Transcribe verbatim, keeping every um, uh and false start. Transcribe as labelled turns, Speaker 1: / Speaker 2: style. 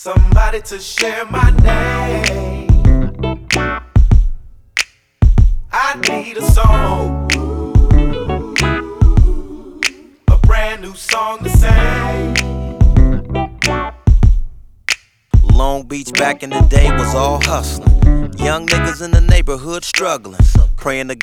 Speaker 1: somebody to share my name. I need a song, a brand new song to sing.
Speaker 2: Long Beach back in the day was all hustling. Young niggas in the neighborhood struggling, praying to